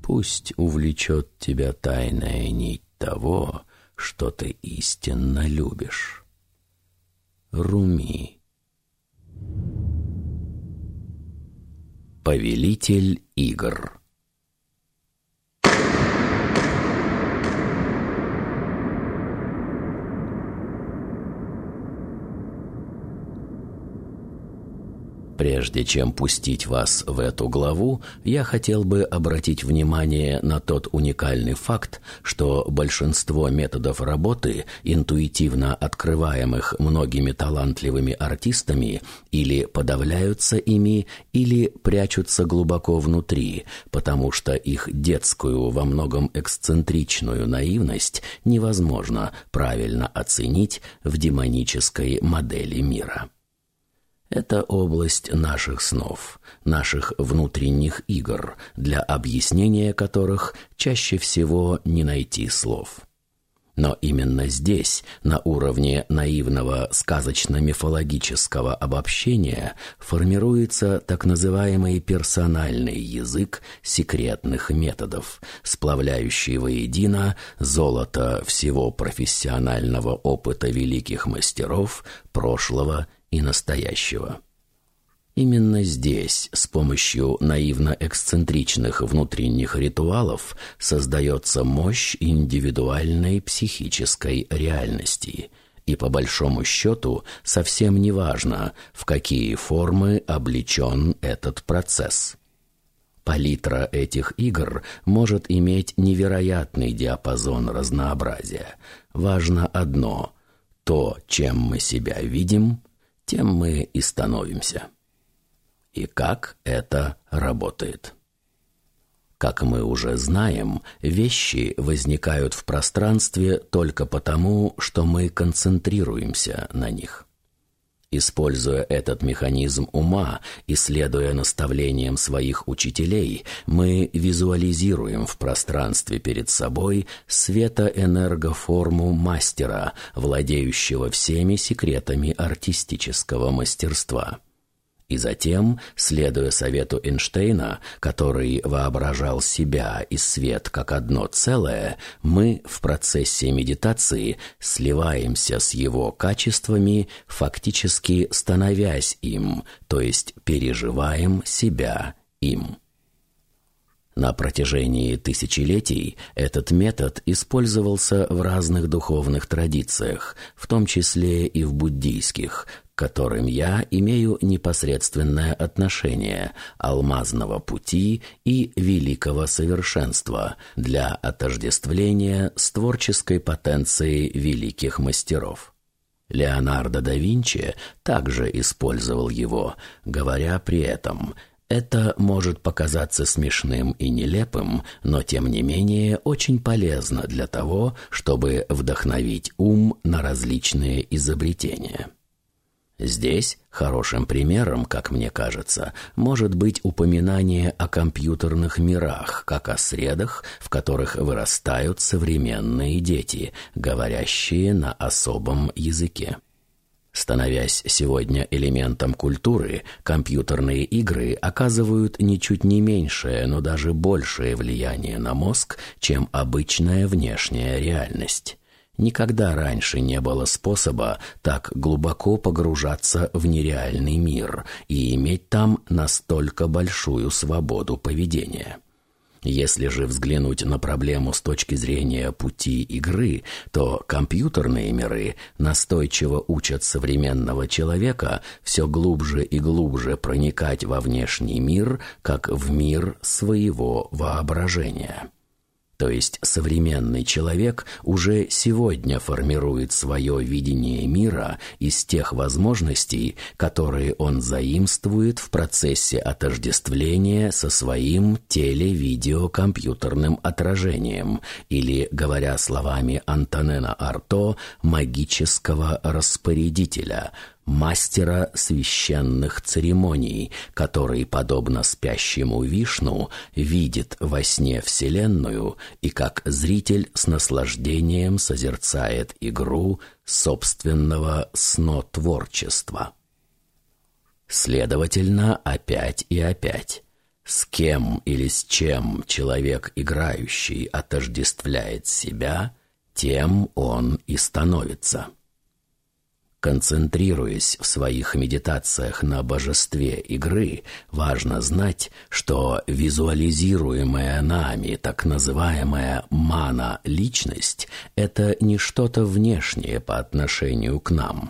Пусть увлечет тебя тайная нить того, что ты истинно любишь. Руми. Повелитель игр. Прежде чем пустить вас в эту главу, я хотел бы обратить внимание на тот уникальный факт, что большинство методов работы, интуитивно открываемых многими талантливыми артистами, или подавляются ими, или прячутся глубоко внутри, потому что их детскую, во многом эксцентричную наивность невозможно правильно оценить в демонической модели мира. Это область наших снов, наших внутренних игр, для объяснения которых чаще всего не найти слов. Но именно здесь, на уровне наивного сказочно-мифологического обобщения, формируется так называемый персональный язык секретных методов, сплавляющий воедино золото всего профессионального опыта великих мастеров прошлого и настоящего. Именно здесь, с помощью наивно-эксцентричных внутренних ритуалов, создается мощь индивидуальной психической реальности. И по большому счету совсем не важно, в какие формы облечен этот процесс. Палитра этих игр может иметь невероятный диапазон разнообразия. Важно одно – то, чем мы себя видим, тем мы и становимся. И как это работает? Как мы уже знаем, вещи возникают в пространстве только потому, что мы концентрируемся на них. Используя этот механизм ума и следуя наставлениям своих учителей, мы визуализируем в пространстве перед собой светоэнергоформу мастера, владеющего всеми секретами артистического мастерства. И затем, следуя совету Эйнштейна, который воображал себя и свет как одно целое, мы в процессе медитации сливаемся с его качествами, фактически становясь им, то есть переживаем себя им. На протяжении тысячелетий этот метод использовался в разных духовных традициях, в том числе и в буддийских, к которым я имею непосредственное отношение, алмазного пути и великого совершенства для отождествления с творческой потенцией великих мастеров. Леонардо да Винчи также использовал его, говоря при этом: «Это может показаться смешным и нелепым, но тем не менее очень полезно для того, чтобы вдохновить ум на различные изобретения». Здесь хорошим примером, как мне кажется, может быть упоминание о компьютерных мирах, как о средах, в которых вырастают современные дети, говорящие на особом языке. Становясь сегодня элементом культуры, компьютерные игры оказывают ничуть не меньшее, но даже большее влияние на мозг, чем обычная внешняя реальность. Никогда раньше не было способа так глубоко погружаться в нереальный мир и иметь там настолько большую свободу поведения. Если же взглянуть на проблему с точки зрения пути игры, то компьютерные миры настойчиво учат современного человека все глубже и глубже проникать во внешний мир, как в мир своего воображения. То есть современный человек уже сегодня формирует свое видение мира из тех возможностей, которые он заимствует в процессе отождествления со своим теле-видео-компьютерным отражением, или, говоря словами Антонена Арто, магического распорядителя, мастера священных церемоний, который, подобно спящему Вишну, видит во сне Вселенную и как зритель с наслаждением созерцает игру собственного снотворчества. Следовательно, опять и опять. С кем или с чем человек играющий отождествляет себя, тем он и становится. Концентрируясь в своих медитациях на божестве игры, важно знать, что визуализируемая нами так называемая мана-личность – это не что-то внешнее по отношению к нам.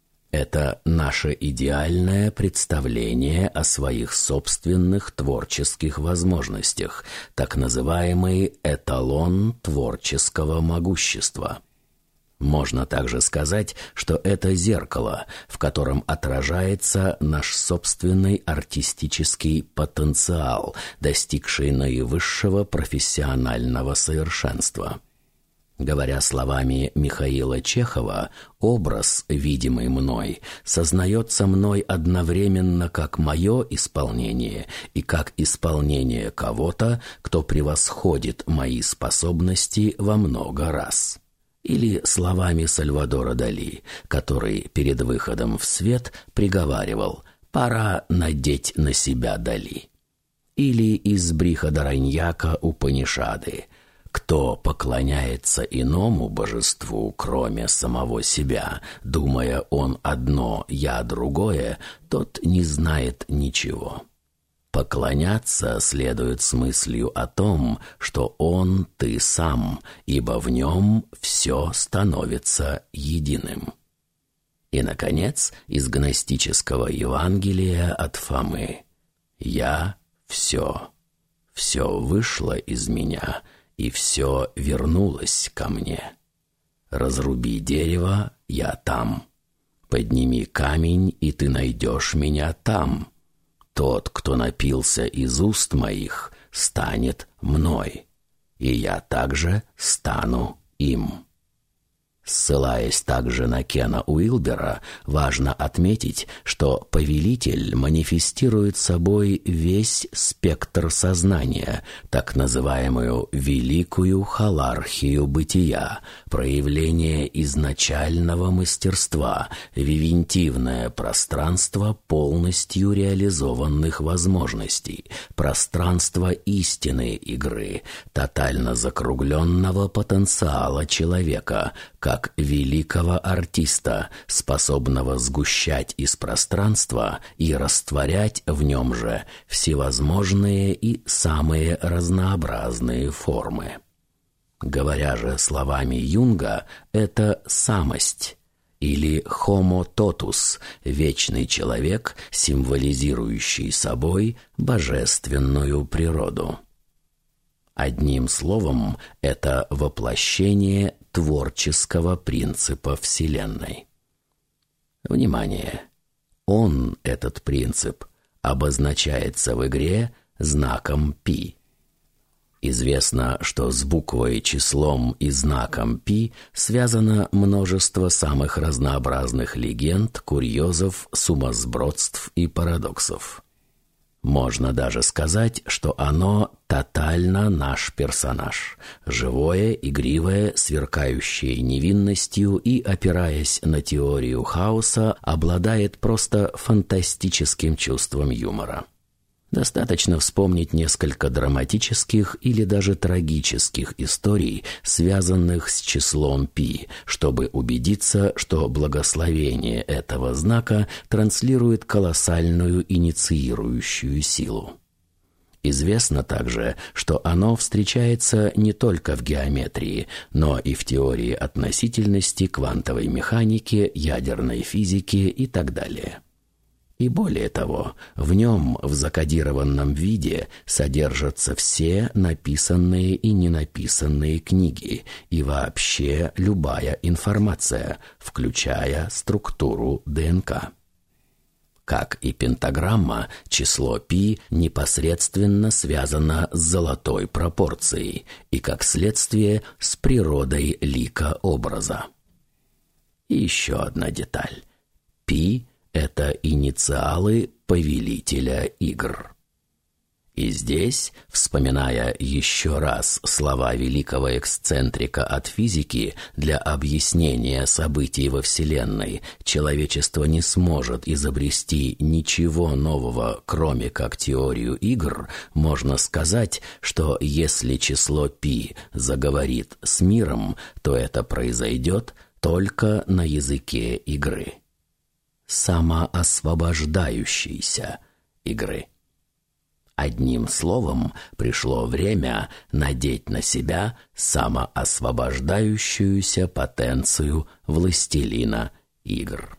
Это наше идеальное представление о своих собственных творческих возможностях, так называемый эталон творческого могущества. Можно также сказать, что это зеркало, в котором отражается наш собственный артистический потенциал, достигший наивысшего профессионального совершенства. Говоря словами Михаила Чехова, образ, видимый мной, сознается мной одновременно как мое исполнение и как исполнение кого-то, кто превосходит мои способности во много раз. Или словами Сальвадора Дали, который перед выходом в свет приговаривал «пора надеть на себя Дали». Или из Брихадараньяка Упанишады «кто поклоняется иному божеству, кроме самого себя, думая он одно, я другое, тот не знает ничего». Поклоняться следует с мыслью о том, что он ты сам, ибо в нем все становится единым. И, наконец, из гностического Евангелия от Фомы: «Я все вышло из меня, и все вернулось ко мне. Разруби дерево, я там. Подними камень, и ты найдешь меня там. Тот, кто напился из уст моих, станет мной, и я также стану им». Ссылаясь также на Кена Уилбера, важно отметить, что повелитель манифестирует собой весь спектр сознания, так называемую великую холархию бытия, проявление изначального мастерства, вивентивное пространство полностью реализованных возможностей, пространство истинной игры, тотально закругленного потенциала человека, как великого артиста, способного сгущать из пространства и растворять в нем же всевозможные и самые разнообразные формы. Говоря же словами Юнга, это самость, или homo totus, вечный человек, символизирующий собой божественную природу. Одним словом, это воплощение творческого принципа Вселенной. Внимание! Он, этот принцип, обозначается в игре знаком π. Известно, что с буквой, числом и знаком π связано множество самых разнообразных легенд, курьезов, сумасбродств и парадоксов. Можно даже сказать, что оно тотально наш персонаж, живое, игривое, сверкающее невинностью и, опираясь на теорию хаоса, обладает просто фантастическим чувством юмора. Достаточно вспомнить несколько драматических или даже трагических историй, связанных с числом π, чтобы убедиться, что благословение этого знака транслирует колоссальную инициирующую силу. Известно также, что оно встречается не только в геометрии, но и в теории относительности, квантовой механике, ядерной физике и так далее. И более того, в нем в закодированном виде содержатся все написанные и ненаписанные книги и вообще любая информация, включая структуру ДНК. Как и пентаграмма, число π непосредственно связано с золотой пропорцией и, как следствие, с природой лика образа. И еще одна деталь. π – это инициалы повелителя игр. И здесь, вспоминая еще раз слова великого эксцентрика от физики, для объяснения событий во Вселенной человечество не сможет изобрести ничего нового, кроме как теорию игр, можно сказать, что если число π заговорит с миром, то это произойдет только на языке игры. Самоосвобождающейся игры. Одним словом, пришло время надеть на себя самоосвобождающуюся потенцию властелина игр.